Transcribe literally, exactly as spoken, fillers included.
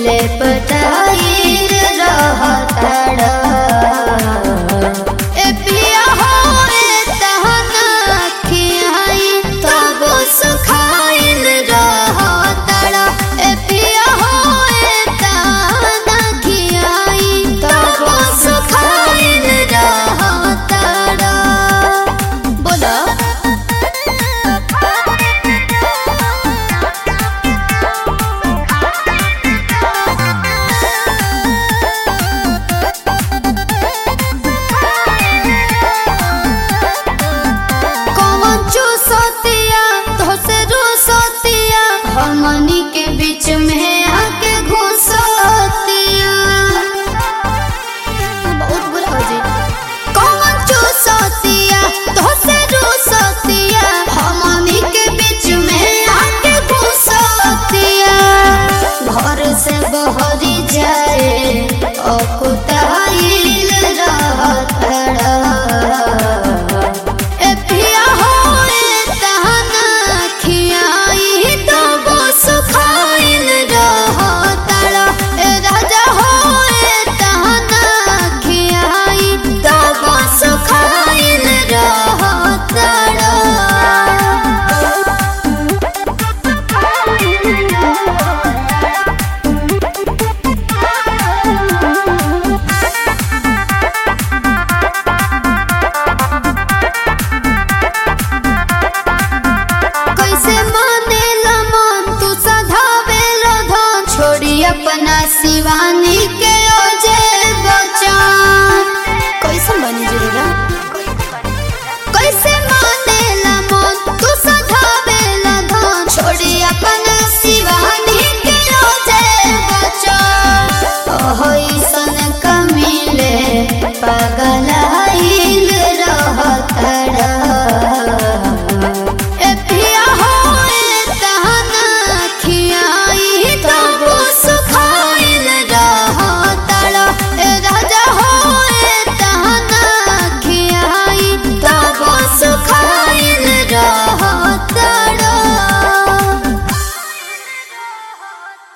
ले पटाइल रहताड़ा ए पिया होए तहना खियाई तब सुखाइल रहताड़ा ए पिया होए तहना खियाई तब सुखाइल रहताड़ा बोला हमनी के बीच में आके घुसतिया बहुत बुरा हो जी कौन चूसतिया तो से रूसतिया हमनी के बीच में आके घुसतिया घर से बहरी जाए अकुताइल रहताड़ा ए पिया होए तहना खियाई तब सुखाइल रहताड़ा ए राजा होए तहना खियाई तब सुखाइल रहताड़ा अपना शिवानी के